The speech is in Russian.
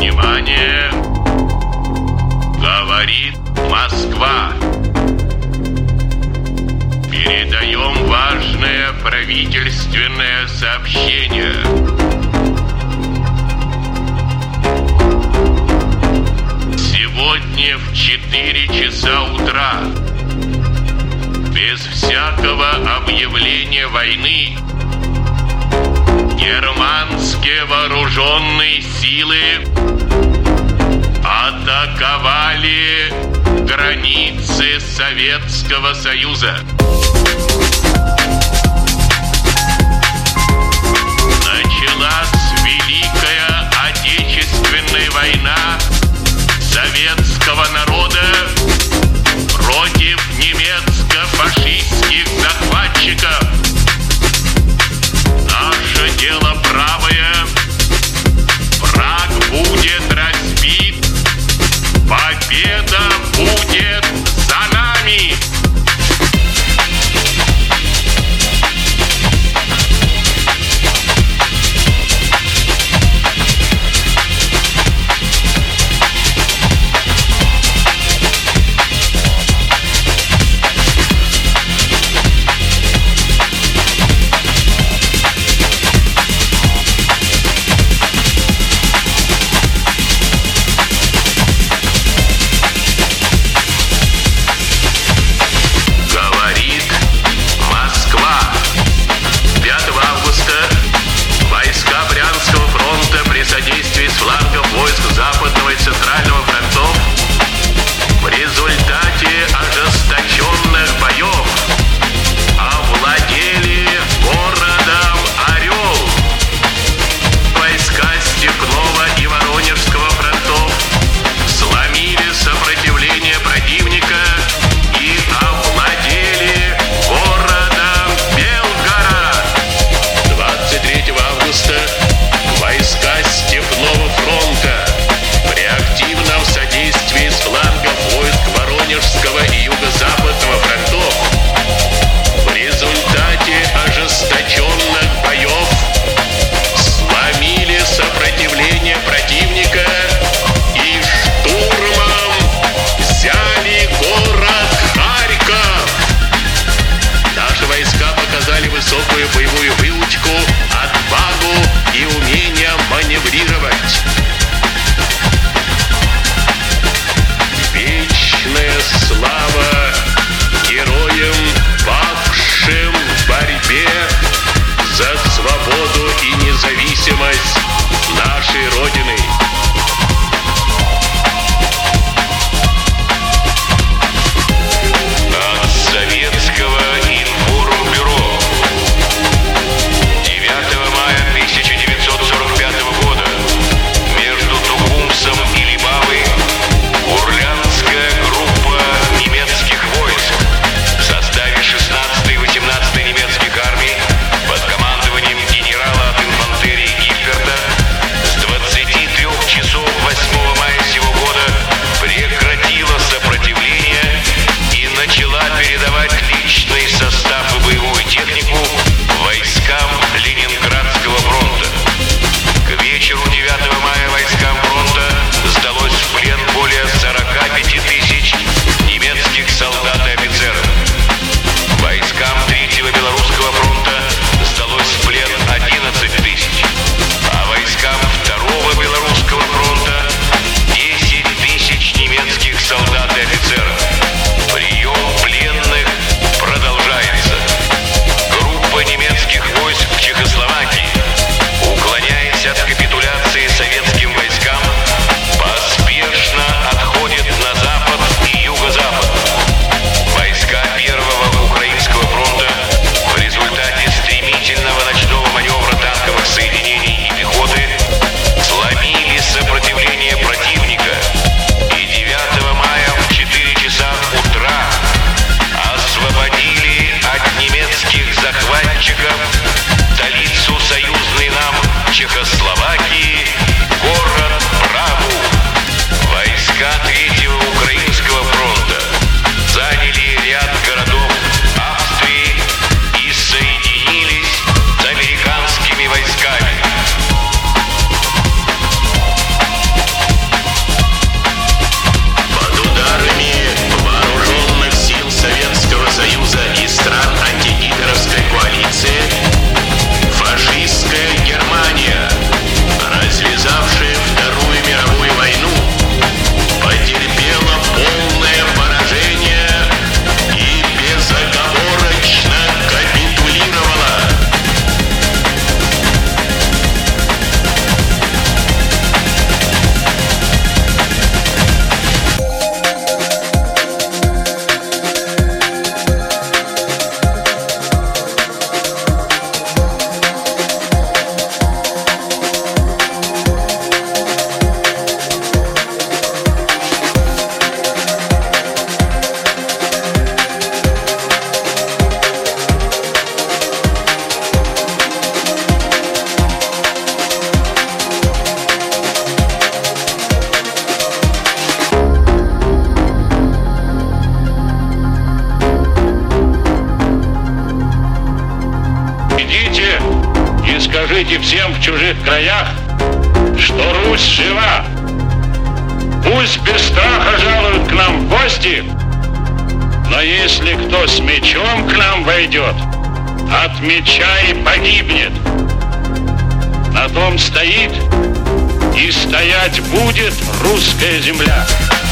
Внимание! Говорит Москва. Передаем важное правительственное сообщение. Сегодня в 4 часа утра, без всякого объявления войны, германские вооруженные силы атаковали границы Советского Союза. Началась Великая Отечественная война советского народа против немецко-фашистских захватчиков. Наше дело правое, враг будет разбит, победа будет за нами. Войска Степного фронта реактивно и всем в чужих краях, что Русь жива. Пусть без страха жалуют к нам в гости, но если кто с мечом к нам войдет, от меча и погибнет. На том стоит и стоять будет русская земля.